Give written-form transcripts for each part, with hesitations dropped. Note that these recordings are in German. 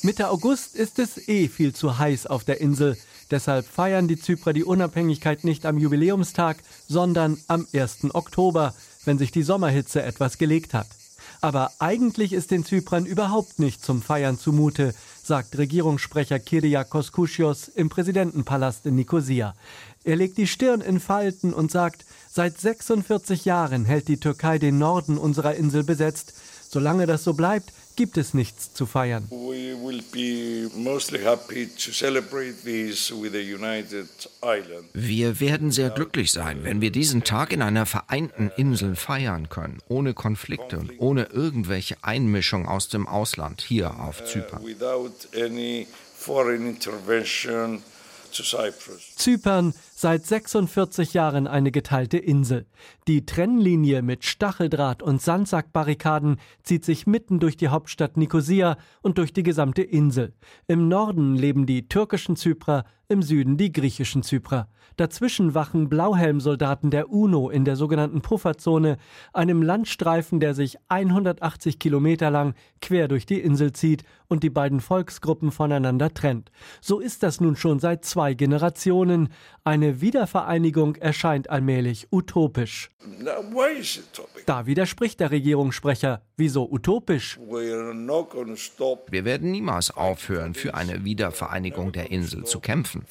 Mitte August ist es viel zu heiß auf der Insel. Deshalb feiern die Zyprer die Unabhängigkeit nicht am Jubiläumstag, sondern am 1. Oktober, wenn sich die Sommerhitze etwas gelegt hat. Aber eigentlich ist den Zyprern überhaupt nicht zum Feiern zumute, sagt Regierungssprecher Kyriakos Kouchios im Präsidentenpalast in Nikosia. Er legt die Stirn in Falten und sagt, seit 46 Jahren hält die Türkei den Norden unserer Insel besetzt. Solange das so bleibt, gibt es nichts zu feiern. Wir werden sehr glücklich sein, wenn wir diesen Tag in einer vereinten Insel feiern können, ohne Konflikte und ohne irgendwelche Einmischung aus dem Ausland hier auf Zypern. Zypern, seit 46 Jahren eine geteilte Insel. Die Trennlinie mit Stacheldraht und Sandsackbarrikaden zieht sich mitten durch die Hauptstadt Nikosia und durch die gesamte Insel. Im Norden leben die türkischen Zyprer, im Süden die griechischen Zyprer. Dazwischen wachen Blauhelmsoldaten der UNO in der sogenannten Pufferzone, einem Landstreifen, der sich 180 Kilometer lang quer durch die Insel zieht und die beiden Volksgruppen voneinander trennt. So ist das nun schon seit 2 Generationen. Eine Wiedervereinigung erscheint allmählich utopisch. Da widerspricht der Regierungssprecher. Wieso utopisch? Wir werden niemals aufhören, für eine Wiedervereinigung der Insel zu kämpfen.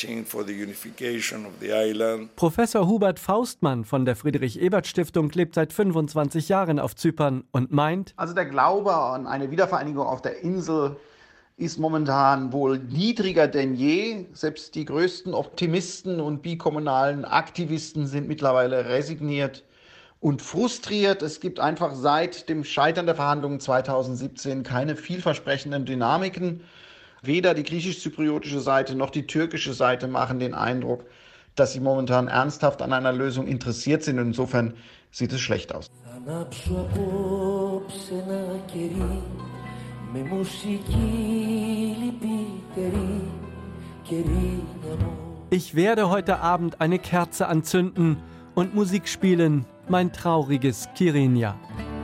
Professor Hubert Faustmann von der Friedrich-Ebert-Stiftung lebt seit 25 Jahren auf Zypern und meint: Also der Glaube an eine Wiedervereinigung auf der Insel ist momentan wohl niedriger denn je. Selbst die größten Optimisten und bikommunalen Aktivisten sind mittlerweile resigniert und frustriert. Es gibt einfach seit dem Scheitern der Verhandlungen 2017 keine vielversprechenden Dynamiken. Weder die griechisch-zypriotische Seite noch die türkische Seite machen den Eindruck, dass sie momentan ernsthaft an einer Lösung interessiert sind. Und insofern sieht es schlecht aus. Ich werde heute Abend eine Kerze anzünden und Musik spielen, mein trauriges Kyrenia.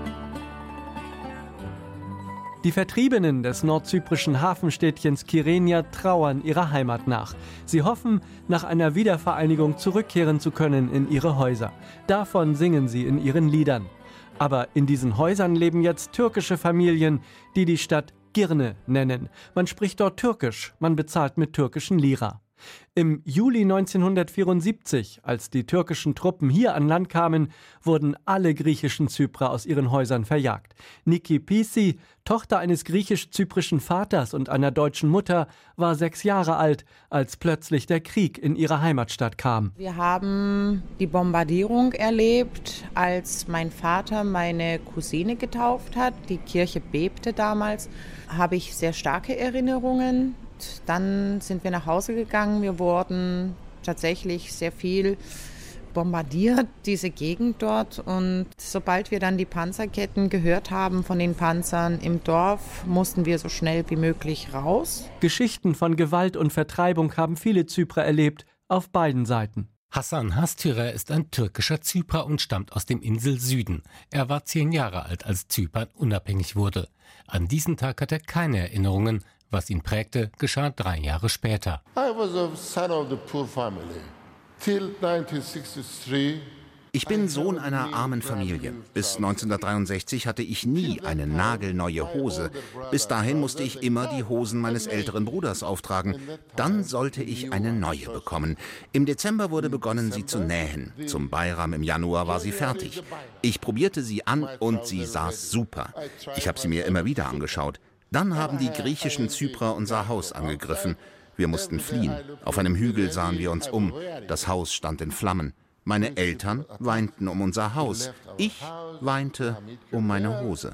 Die Vertriebenen des nordzyprischen Hafenstädtchens Kyrenia trauern ihrer Heimat nach. Sie hoffen, nach einer Wiedervereinigung zurückkehren zu können in ihre Häuser. Davon singen sie in ihren Liedern. Aber in diesen Häusern leben jetzt türkische Familien, die die Stadt Girne nennen. Man spricht dort Türkisch, man bezahlt mit türkischen Lira. Im Juli 1974, als die türkischen Truppen hier an Land kamen, wurden alle griechischen Zyprer aus ihren Häusern verjagt. Niki Pisi, Tochter eines griechisch-zyprischen Vaters und einer deutschen Mutter, war 6 Jahre alt, als plötzlich der Krieg in ihre Heimatstadt kam. Wir haben die Bombardierung erlebt, als mein Vater meine Cousine getauft hat. Die Kirche bebte damals. Habe ich sehr starke Erinnerungen. Dann sind wir nach Hause gegangen. Wir wurden tatsächlich sehr viel bombardiert, diese Gegend dort. Und sobald wir dann die Panzerketten gehört haben von den Panzern im Dorf, mussten wir so schnell wie möglich raus. Geschichten von Gewalt und Vertreibung haben viele Zyprer erlebt, auf beiden Seiten. Hasan Hastürer ist ein türkischer Zyprer und stammt aus dem Inselsüden. Er war 10 Jahre alt, als Zypern unabhängig wurde. An diesen Tag hat er keine Erinnerungen. Was ihn prägte, geschah 3 Jahre später. Ich bin Sohn einer armen Familie. Bis 1963 hatte ich nie eine nagelneue Hose. Bis dahin musste ich immer die Hosen meines älteren Bruders auftragen. Dann sollte ich eine neue bekommen. Im Dezember wurde begonnen, sie zu nähen. Zum Bayram im Januar war sie fertig. Ich probierte sie an und sie saß super. Ich habe sie mir immer wieder angeschaut. Dann haben die griechischen Zyprer unser Haus angegriffen. Wir mussten fliehen. Auf einem Hügel sahen wir uns um. Das Haus stand in Flammen. Meine Eltern weinten um unser Haus. Ich weinte um meine Hose.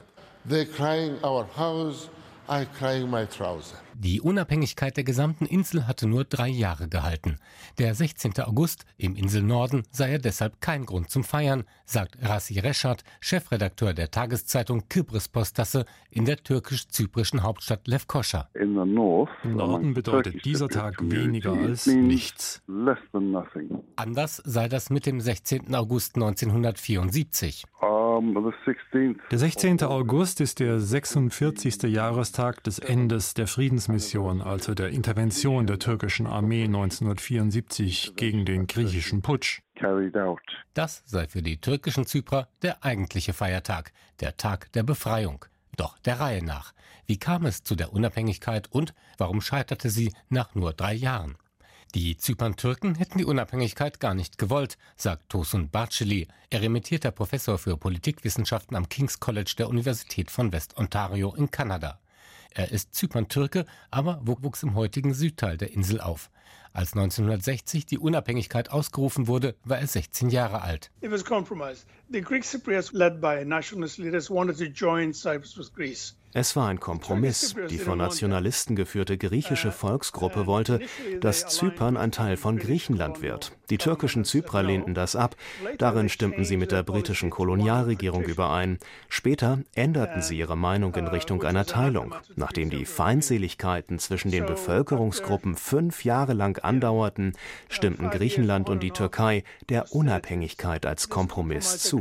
Die Unabhängigkeit der gesamten Insel hatte nur 3 Jahre gehalten. Der 16. August im Inselnorden sei ja deshalb kein Grund zum Feiern, sagt Rassi Reschat, Chefredakteur der Tageszeitung Kıbrıs Postası in der türkisch-zyprischen Hauptstadt Lefkoşa. Im Norden bedeutet dieser Tag weniger als nichts. Anders sei das mit dem 16. August 1974. Der 16. August ist der 46. Jahrestag des Endes der Friedensmission, also der Intervention der türkischen Armee 1974 gegen den griechischen Putsch. Das sei für die türkischen Zyprer der eigentliche Feiertag, der Tag der Befreiung. Doch der Reihe nach. Wie kam es zu der Unabhängigkeit und warum scheiterte sie nach nur 3 Jahren? Die Zypern-Türken hätten die Unabhängigkeit gar nicht gewollt, sagt Tosun Barceli, emeritierter Professor für Politikwissenschaften am King's College der Universität von West-Ontario in Kanada. Er ist Zypern-Türke, aber wuchs im heutigen Südteil der Insel auf. Als 1960 die Unabhängigkeit ausgerufen wurde, war er 16 Jahre alt. It was compromised. The Greek Cypriots, led by nationalist leaders, wanted to join Cyprus with Greece. Es war ein Kompromiss. Die von Nationalisten geführte griechische Volksgruppe wollte, dass Zypern ein Teil von Griechenland wird. Die türkischen Zyprer lehnten das ab. Darin stimmten sie mit der britischen Kolonialregierung überein. Später änderten sie ihre Meinung in Richtung einer Teilung. Nachdem die Feindseligkeiten zwischen den Bevölkerungsgruppen 5 Jahre lang andauerten, stimmten Griechenland und die Türkei der Unabhängigkeit als Kompromiss zu.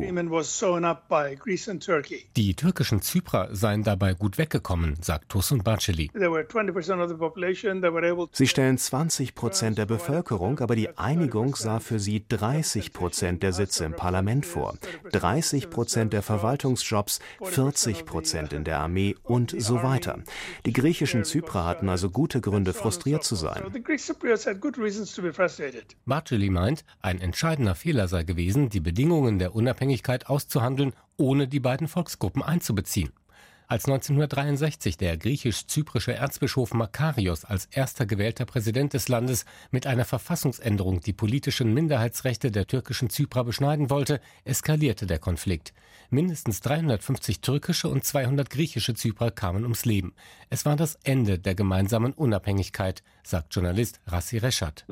Die türkischen Zyprer seien dabei gut weggekommen, sagt Tosun Barceli. Sie stellen 20% der Bevölkerung, aber die Einigung sah für sie 30% der Sitze im Parlament vor, 30% der Verwaltungsjobs, 40% in der Armee und so weiter. Die griechischen Zyprer hatten also gute Gründe, frustriert zu sein. Barceli meint, ein entscheidender Fehler sei gewesen, die Bedingungen der Unabhängigkeit auszuhandeln, ohne die beiden Volksgruppen einzubeziehen. Als 1963 der griechisch-zyprische Erzbischof Makarios als erster gewählter Präsident des Landes mit einer Verfassungsänderung die politischen Minderheitsrechte der türkischen Zyprer beschneiden wollte, eskalierte der Konflikt. Mindestens 350 türkische und 200 griechische Zyprer kamen ums Leben. Es war das Ende der gemeinsamen Unabhängigkeit, sagt Journalist Rassi Reşat.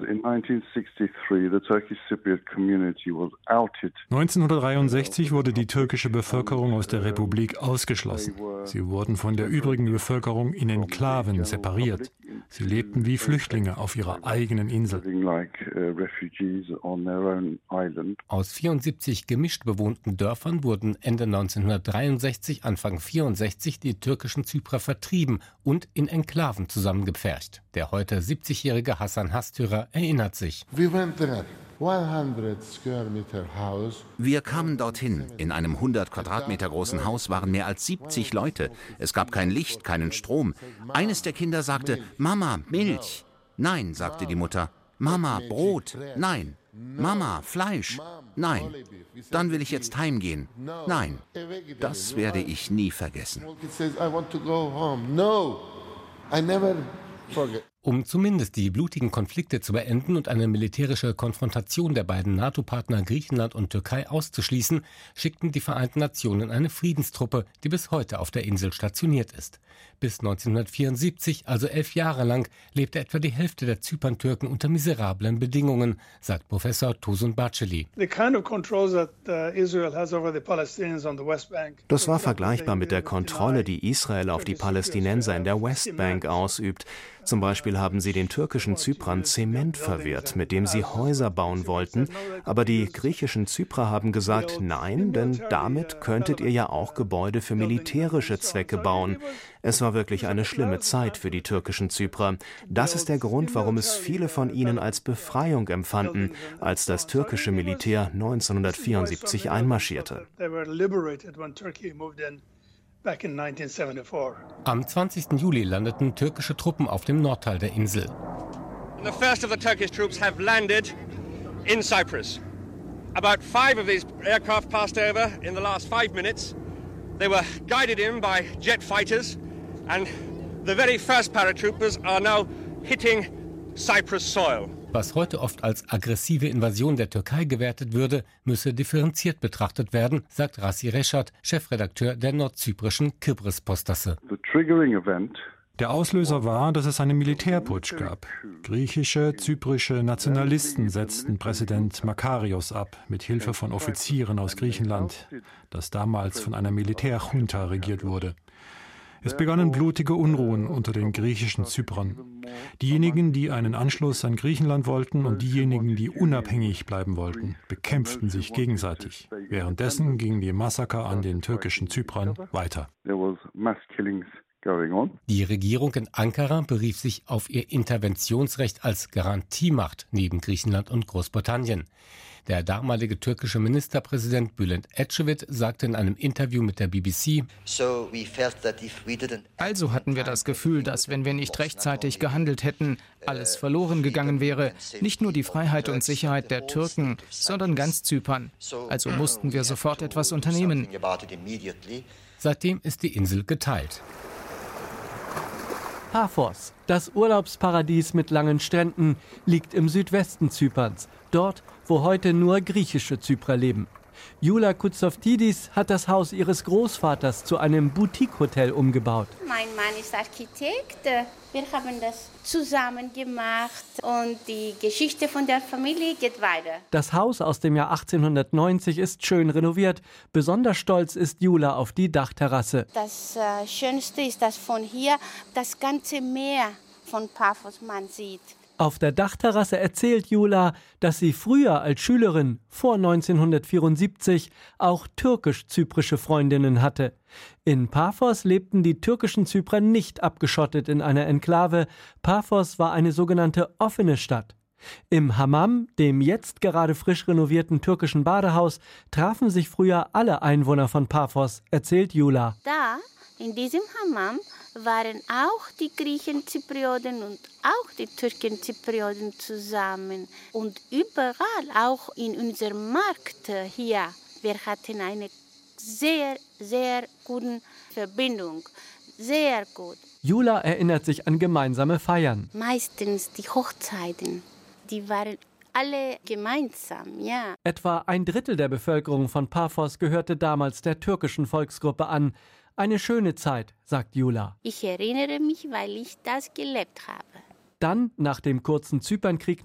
1963 wurde die türkische Bevölkerung aus der Republik ausgeschlossen. Sie wurden von der übrigen Bevölkerung in Enklaven separiert. Sie lebten wie Flüchtlinge auf ihrer eigenen Insel. Aus 74 gemischt bewohnten Dörfern wurden Ende 1963, Anfang 1964 die türkischen Zyprer vertrieben und in Enklaven zusammengepfercht. Der heute 70-jährige Hasan Hastörer erinnert sich. Wir kamen dorthin. In einem 100 Quadratmeter großen Haus waren mehr als 70 Leute. Es gab kein Licht, keinen Strom. Eines der Kinder sagte, Mama, Milch. Nein, sagte die Mutter. Mama, Brot. Nein. Mama, Fleisch. Nein. Dann will ich jetzt heimgehen. Nein. Das werde ich nie vergessen. Um zumindest die blutigen Konflikte zu beenden und eine militärische Konfrontation der beiden NATO-Partner Griechenland und Türkei auszuschließen, schickten die Vereinten Nationen eine Friedenstruppe, die bis heute auf der Insel stationiert ist. Bis 1974, also 11 Jahre lang, lebte etwa die Hälfte der Zyperntürken unter miserablen Bedingungen, sagt Professor Tosun Barceli. Das war vergleichbar mit der Kontrolle, die Israel auf die Palästinenser in der Westbank ausübt. Zum Beispiel haben sie den türkischen Zyprern Zement verwehrt, mit dem sie Häuser bauen wollten. Aber die griechischen Zyprer haben gesagt, nein, denn damit könntet ihr ja auch Gebäude für militärische Zwecke bauen. Es war wirklich eine schlimme Zeit für die türkischen Zyprer. Das ist der Grund, warum es viele von ihnen als Befreiung empfanden, als das türkische Militär 1974 einmarschierte. Am 20. Juli landeten türkische Truppen auf dem Nordteil der Insel. The first of the Turkish troops have landed in Cyprus. About 5 of these aircraft passed over in the last 5 minutes. They were guided in by jet fighters, and the very first paratroopers are now hitting Cyprus soil. Was heute oft als aggressive Invasion der Türkei gewertet würde, müsse differenziert betrachtet werden, sagt Rassi Reşat, Chefredakteur der nordzyprischen Kıbrıs-Postasse. Der Auslöser war, dass es einen Militärputsch gab. Griechische, zyprische Nationalisten setzten Präsident Makarios ab, mit Hilfe von Offizieren aus Griechenland, das damals von einer Militärjunta regiert wurde. Es begannen blutige Unruhen unter den griechischen Zyprern. Diejenigen, die einen Anschluss an Griechenland wollten und diejenigen, die unabhängig bleiben wollten, bekämpften sich gegenseitig. Währenddessen gingen die Massaker an den türkischen Zyprern weiter. Die Regierung in Ankara berief sich auf ihr Interventionsrecht als Garantiemacht neben Griechenland und Großbritannien. Der damalige türkische Ministerpräsident Bülent Ecevit sagte in einem Interview mit der BBC: Also hatten wir das Gefühl, dass wenn wir nicht rechtzeitig gehandelt hätten, alles verloren gegangen wäre. Nicht nur die Freiheit und Sicherheit der Türken, sondern ganz Zypern. Also mussten wir sofort etwas unternehmen. Seitdem ist die Insel geteilt. Paphos, das Urlaubsparadies mit langen Stränden, liegt im Südwesten Zyperns, dort, wo heute nur griechische Zyprer leben. Jula Koutsoftidis hat das Haus ihres Großvaters zu einem Boutique-Hotel umgebaut. Mein Mann ist Architekt. Wir haben das zusammen gemacht und die Geschichte von der Familie geht weiter. Das Haus aus dem Jahr 1890 ist schön renoviert. Besonders stolz ist Jula auf die Dachterrasse. Das Schönste ist, dass von hier das ganze Meer von Paphos man sieht. Auf der Dachterrasse erzählt Jula, dass sie früher als Schülerin vor 1974 auch türkisch-zyprische Freundinnen hatte. In Paphos lebten die türkischen Zyprer nicht abgeschottet in einer Enklave. Paphos war eine sogenannte offene Stadt. Im Hammam, dem jetzt gerade frisch renovierten türkischen Badehaus, trafen sich früher alle Einwohner von Paphos, erzählt Jula. Da, in diesem Hammam, waren auch die Griechen-Zyprioten und auch die Türken-Zyprioten zusammen. Und überall, auch in unserem Markt hier, wir hatten eine sehr, sehr gute Verbindung. Sehr gut. Jula erinnert sich an gemeinsame Feiern. Meistens die Hochzeiten, die waren alle gemeinsam, ja. Etwa 1/3 der Bevölkerung von Paphos gehörte damals der türkischen Volksgruppe an. Eine schöne Zeit, sagt Jula. Ich erinnere mich, weil ich das gelebt habe. Dann, nach dem kurzen Zypernkrieg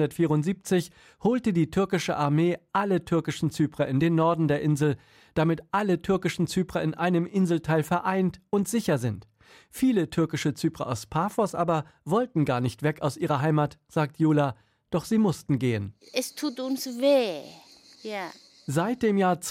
1974, holte die türkische Armee alle türkischen Zyprer in den Norden der Insel, damit alle türkischen Zyprer in einem Inselteil vereint und sicher sind. Viele türkische Zyprer aus Paphos aber wollten gar nicht weg aus ihrer Heimat, sagt Jula, doch sie mussten gehen. Es tut uns weh, ja. Seit dem Jahr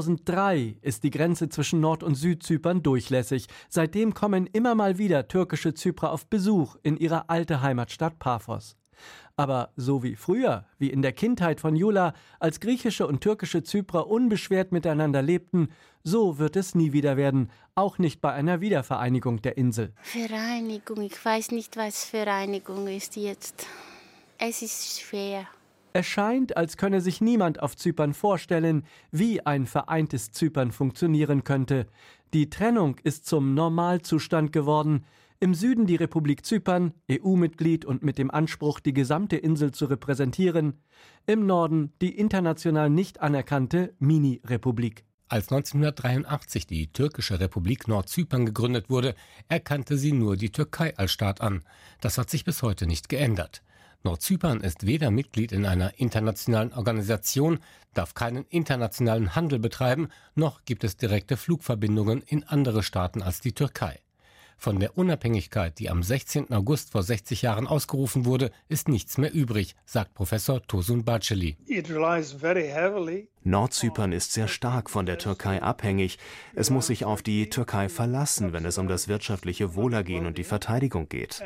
2003 ist die Grenze zwischen Nord- und Südzypern durchlässig. Seitdem kommen immer mal wieder türkische Zyprer auf Besuch in ihre alte Heimatstadt Paphos. Aber so wie früher, wie in der Kindheit von Jula, als griechische und türkische Zyprer unbeschwert miteinander lebten, so wird es nie wieder werden, auch nicht bei einer Wiedervereinigung der Insel. Vereinigung, ich weiß nicht, was Vereinigung ist jetzt. Es ist schwer. Es scheint, als könne sich niemand auf Zypern vorstellen, wie ein vereintes Zypern funktionieren könnte. Die Trennung ist zum Normalzustand geworden. Im Süden die Republik Zypern, EU-Mitglied und mit dem Anspruch, die gesamte Insel zu repräsentieren. Im Norden die international nicht anerkannte Mini-Republik. Als 1983 die türkische Republik Nordzypern gegründet wurde, erkannte sie nur die Türkei als Staat an. Das hat sich bis heute nicht geändert. Nordzypern ist weder Mitglied in einer internationalen Organisation, darf keinen internationalen Handel betreiben, noch gibt es direkte Flugverbindungen in andere Staaten als die Türkei. Von der Unabhängigkeit, die am 16. August vor 60 Jahren ausgerufen wurde, ist nichts mehr übrig, sagt Professor Tosun Baceli. Nordzypern ist sehr stark von der Türkei abhängig. Es muss sich auf die Türkei verlassen, wenn es um das wirtschaftliche Wohlergehen und die Verteidigung geht.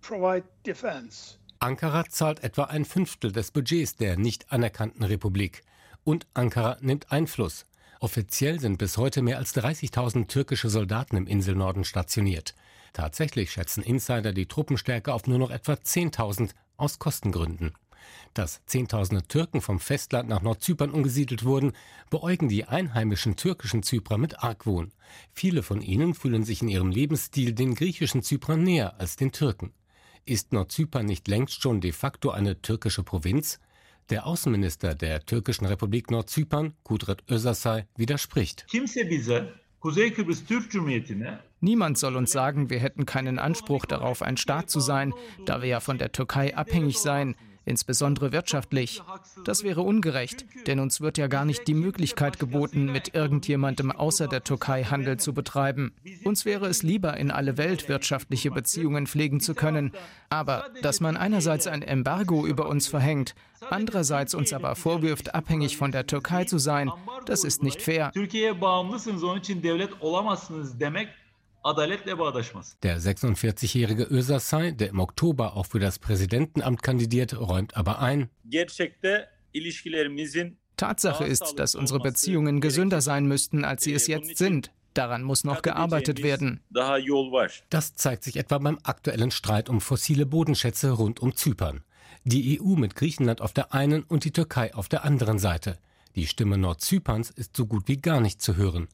Ankara zahlt etwa 1/5 des Budgets der nicht anerkannten Republik. Und Ankara nimmt Einfluss. Offiziell sind bis heute mehr als 30.000 türkische Soldaten im Inselnorden stationiert. Tatsächlich schätzen Insider die Truppenstärke auf nur noch etwa 10.000 aus Kostengründen. Dass Zehntausende Türken vom Festland nach Nordzypern umgesiedelt wurden, beäugen die einheimischen türkischen Zyprer mit Argwohn. Viele von ihnen fühlen sich in ihrem Lebensstil den griechischen Zyprern näher als den Türken. Ist Nordzypern nicht längst schon de facto eine türkische Provinz? Der Außenminister der türkischen Republik Nordzypern, Kudret Özasay, widerspricht. Niemand soll uns sagen, wir hätten keinen Anspruch darauf, ein Staat zu sein, da wir ja von der Türkei abhängig seien. insbesondere wirtschaftlich. Das wäre ungerecht, denn uns wird ja gar nicht die Möglichkeit geboten, mit irgendjemandem außer der Türkei Handel zu betreiben. Uns wäre es lieber, in alle Welt wirtschaftliche Beziehungen pflegen zu können. Aber dass man einerseits ein Embargo über uns verhängt, andererseits uns aber vorwirft, abhängig von der Türkei zu sein, das ist nicht fair. Der 46-jährige Özasay, der im Oktober auch für das Präsidentenamt kandidiert, räumt aber ein: Tatsache ist, dass unsere Beziehungen gesünder sein müssten, als sie es jetzt sind. Daran muss noch gearbeitet werden. Das zeigt sich etwa beim aktuellen Streit um fossile Bodenschätze rund um Zypern. Die EU mit Griechenland auf der einen und die Türkei auf der anderen Seite. Die Stimme Nordzyperns ist so gut wie gar nicht zu hören.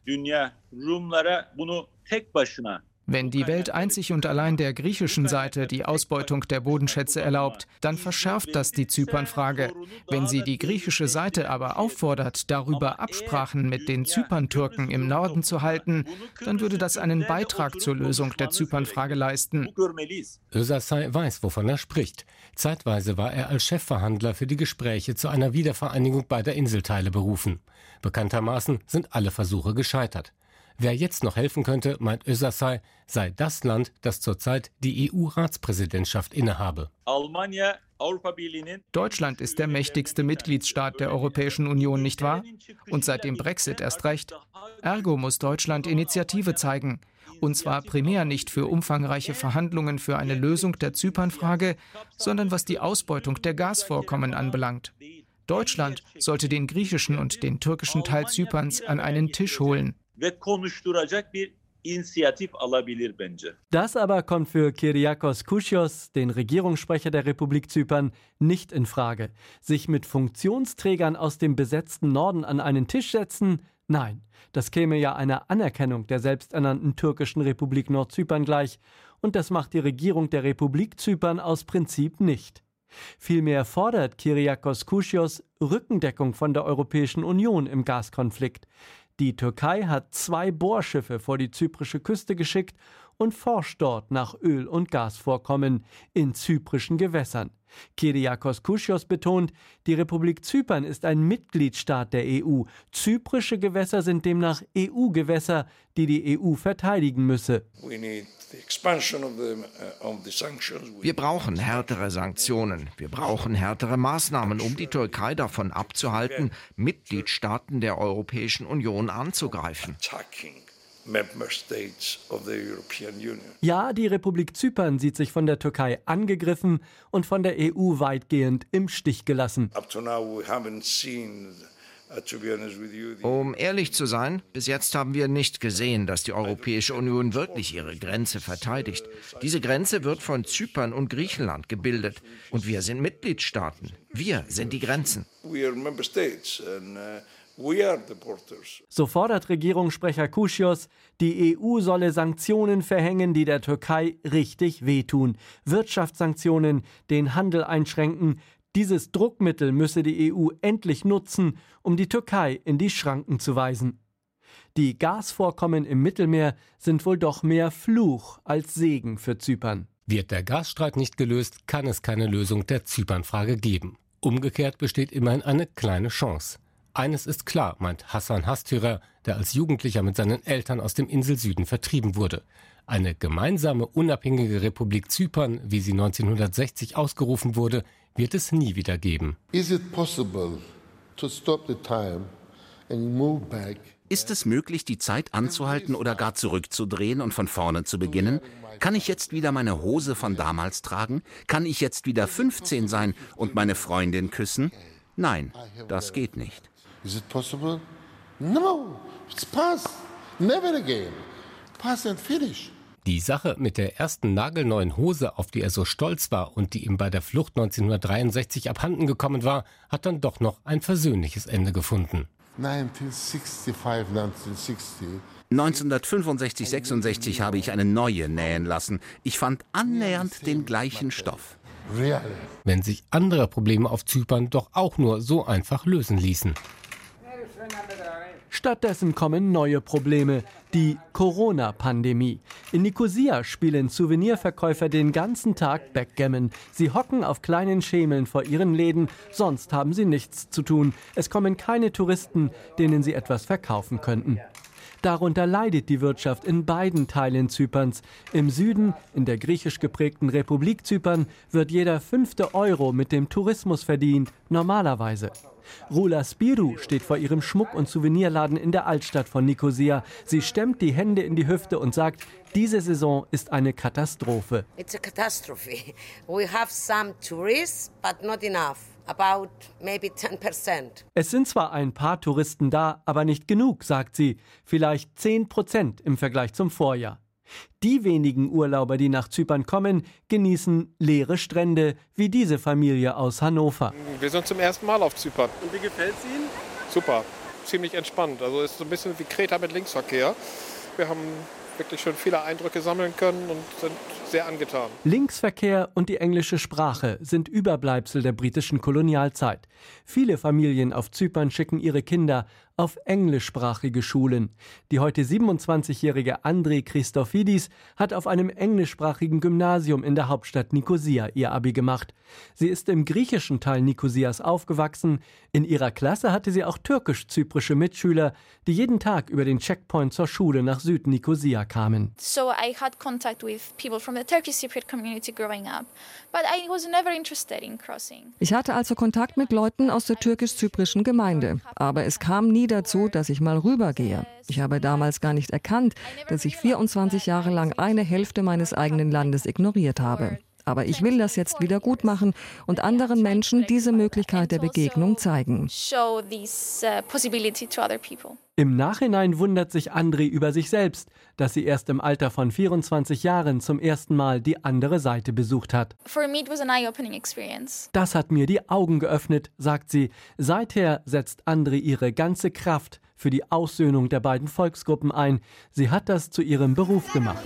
Wenn die Welt einzig und allein der griechischen Seite die Ausbeutung der Bodenschätze erlaubt, dann verschärft das die Zypernfrage. Wenn sie die griechische Seite aber auffordert, darüber Absprachen mit den Zyperntürken im Norden zu halten, dann würde das einen Beitrag zur Lösung der Zypernfrage leisten. Özasay weiß, wovon er spricht. Zeitweise war er als Chefverhandler für die Gespräche zu einer Wiedervereinigung beider Inselteile berufen. Bekanntermaßen sind alle Versuche gescheitert. Wer jetzt noch helfen könnte, meint Özasay, sei das Land, das zurzeit die EU-Ratspräsidentschaft innehabe. Deutschland ist der mächtigste Mitgliedsstaat der Europäischen Union, nicht wahr? Und seit dem Brexit erst recht. Ergo muss Deutschland Initiative zeigen. Und zwar primär nicht für umfangreiche Verhandlungen für eine Lösung der Zypernfrage, sondern was die Ausbeutung der Gasvorkommen anbelangt. Deutschland sollte den griechischen und den türkischen Teil Zyperns an einen Tisch holen. Das aber kommt für Kyriakos Kouchios, den Regierungssprecher der Republik Zypern, nicht in Frage. Sich mit Funktionsträgern aus dem besetzten Norden an einen Tisch setzen? Nein, das käme ja einer Anerkennung der selbsternannten türkischen Republik Nordzypern gleich. Und das macht die Regierung der Republik Zypern aus Prinzip nicht. Vielmehr fordert Kyriakos Kouchios Rückendeckung von der Europäischen Union im Gaskonflikt. Die Türkei hat 2 Bohrschiffe vor die zyprische Küste geschickt und forscht dort nach Öl- und Gasvorkommen in zyprischen Gewässern. Kyriakos Kouchios betont, die Republik Zypern ist ein Mitgliedstaat der EU. Zyprische Gewässer sind demnach EU-Gewässer, die die EU verteidigen müsse. Wir brauchen härtere Sanktionen. Wir brauchen härtere Maßnahmen, um die Türkei davon abzuhalten, Mitgliedstaaten der Europäischen Union anzugreifen. Ja, die Republik Zypern sieht sich von der Türkei angegriffen und von der EU weitgehend im Stich gelassen. Um ehrlich zu sein, bis jetzt haben wir nicht gesehen, dass die Europäische Union wirklich ihre Grenze verteidigt. Diese Grenze wird von Zypern und Griechenland gebildet. Und wir sind Mitgliedstaaten. Wir sind die Grenzen. So fordert Regierungssprecher Kouchios, die EU solle Sanktionen verhängen, die der Türkei richtig wehtun. Wirtschaftssanktionen, den Handel einschränken. Dieses Druckmittel müsse die EU endlich nutzen, um die Türkei in die Schranken zu weisen. Die Gasvorkommen im Mittelmeer sind wohl doch mehr Fluch als Segen für Zypern. Wird der Gasstreit nicht gelöst, kann es keine Lösung der Zypernfrage geben. Umgekehrt besteht immerhin eine kleine Chance. Eines ist klar, meint Hasan Hastürer, der als Jugendlicher mit seinen Eltern aus dem Inselsüden vertrieben wurde. Eine gemeinsame, unabhängige Republik Zypern, wie sie 1960 ausgerufen wurde, wird es nie wieder geben. Ist es möglich, die Zeit anzuhalten oder gar zurückzudrehen und von vorne zu beginnen? Kann ich jetzt wieder meine Hose von damals tragen? Kann ich jetzt wieder 15 sein und meine Freundin küssen? Nein, das geht nicht. Is it possible? No, it's past. Never again. Past and finish. Die Sache mit der ersten nagelneuen Hose, auf die er so stolz war und die ihm bei der Flucht 1963 abhanden gekommen war, hat dann doch noch ein versöhnliches Ende gefunden. 1965, 66 habe ich eine neue nähen lassen. Ich fand annähernd den gleichen Stoff. Wenn sich andere Probleme auf Zypern doch auch nur so einfach lösen ließen. Stattdessen kommen neue Probleme. Die Corona-Pandemie. In Nikosia spielen Souvenirverkäufer den ganzen Tag Backgammon. Sie hocken auf kleinen Schemeln vor ihren Läden, sonst haben sie nichts zu tun. Es kommen keine Touristen, denen sie etwas verkaufen könnten. Darunter leidet die Wirtschaft in beiden Teilen Zyperns. Im Süden, in der griechisch geprägten Republik Zypern, wird jeder 5. Euro mit dem Tourismus verdient, normalerweise. Rula Spiru steht vor ihrem Schmuck- und Souvenirladen in der Altstadt von Nikosia. Sie stemmt die Hände in die Hüfte und sagt, diese Saison ist eine Katastrophe. It's a catastrophe. We have some tourists, but not enough. About maybe 10%. Es sind zwar ein paar Touristen da, aber nicht genug, sagt sie. Vielleicht 10% im Vergleich zum Vorjahr. Die wenigen Urlauber, die nach Zypern kommen, genießen leere Strände, wie diese Familie aus Hannover. Wir sind zum ersten Mal auf Zypern. Und wie gefällt es Ihnen? Super, ziemlich entspannt. Also es ist so ein bisschen wie Kreta mit Linksverkehr. Wir haben wirklich schon viele Eindrücke sammeln können und sind sehr angetan. Linksverkehr und die englische Sprache sind Überbleibsel der britischen Kolonialzeit. Viele Familien auf Zypern schicken ihre Kinder auf englischsprachige Schulen. Die heute 27-jährige Andri Christofidis hat auf einem englischsprachigen Gymnasium in der Hauptstadt Nikosia ihr Abi gemacht. Sie ist im griechischen Teil Nikosias aufgewachsen. In ihrer Klasse hatte sie auch türkisch-zyprische Mitschüler, die jeden Tag über den Checkpoint zur Schule nach Süd-Nikosia kamen. So I had contact with people from the Turkish Cypriot community growing up, but I was never interested in crossing. Ich hatte also Kontakt mit Leuten aus der türkisch-zyprischen Gemeinde, aber es kam nie dazu, dass ich mal rübergehe. Ich habe damals gar nicht erkannt, dass ich 24 Jahre lang eine Hälfte meines eigenen Landes ignoriert habe. Aber ich will das jetzt wieder gut machen und anderen Menschen diese Möglichkeit der Begegnung zeigen. Im Nachhinein wundert sich Andri über sich selbst, dass sie erst im Alter von 24 Jahren zum ersten Mal die andere Seite besucht hat. Das hat mir die Augen geöffnet, sagt sie. Seither setzt Andri ihre ganze Kraft für die Aussöhnung der beiden Volksgruppen ein. Sie hat das zu ihrem Beruf gemacht.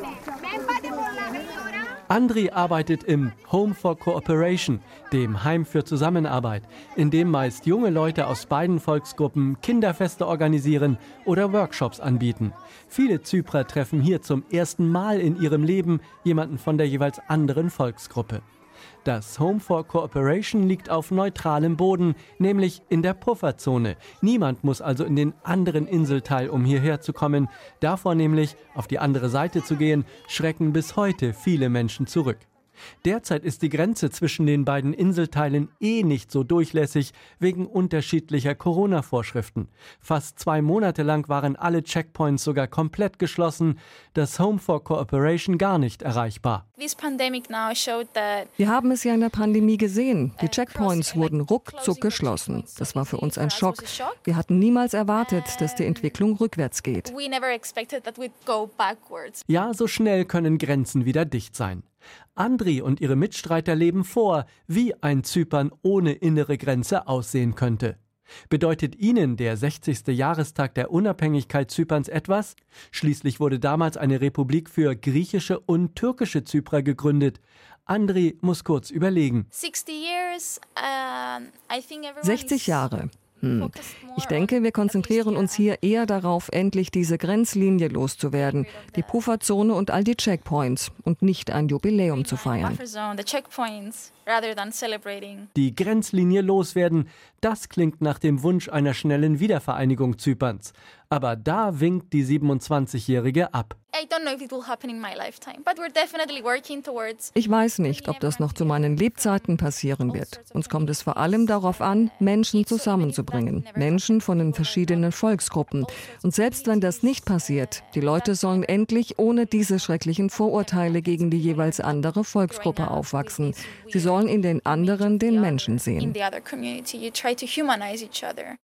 Andri arbeitet im Home for Cooperation, dem Heim für Zusammenarbeit, in dem meist junge Leute aus beiden Volksgruppen Kinderfeste organisieren oder Workshops anbieten. Viele Zyprer treffen hier zum ersten Mal in ihrem Leben jemanden von der jeweils anderen Volksgruppe. Das Home for Cooperation liegt auf neutralem Boden, nämlich in der Pufferzone. Niemand muss also in den anderen Inselteil, um hierher zu kommen. Davor nämlich, auf die andere Seite zu gehen, schrecken bis heute viele Menschen zurück. Derzeit ist die Grenze zwischen den beiden Inselteilen nicht so durchlässig, wegen unterschiedlicher Corona-Vorschriften. Fast 2 Monate lang waren alle Checkpoints sogar komplett geschlossen, das Home for Cooperation gar nicht erreichbar. Wir haben es ja in der Pandemie gesehen. Die Checkpoints wurden ruckzuck geschlossen. Das war für uns ein Schock. Wir hatten niemals erwartet, dass die Entwicklung rückwärts geht. Ja, so schnell können Grenzen wieder dicht sein. Andri und ihre Mitstreiter leben vor, wie ein Zypern ohne innere Grenze aussehen könnte. Bedeutet Ihnen der 60. Jahrestag der Unabhängigkeit Zyperns etwas? Schließlich wurde damals eine Republik für griechische und türkische Zyprer gegründet. Andri muss kurz überlegen. 60 Jahre. Ich denke, wir konzentrieren uns hier eher darauf, endlich diese Grenzlinie loszuwerden, die Pufferzone und all die Checkpoints und nicht ein Jubiläum zu feiern. Die Grenzlinie loswerden, das klingt nach dem Wunsch einer schnellen Wiedervereinigung Zyperns. Aber da winkt die 27-Jährige ab. Ich weiß nicht, ob das noch zu meinen Lebzeiten passieren wird. Uns kommt es vor allem darauf an, Menschen zusammenzubringen. Menschen von den verschiedenen Volksgruppen. Und selbst wenn das nicht passiert, die Leute sollen endlich ohne diese schrecklichen Vorurteile gegen die jeweils andere Volksgruppe aufwachsen. Sie sollen in den anderen den Menschen sehen.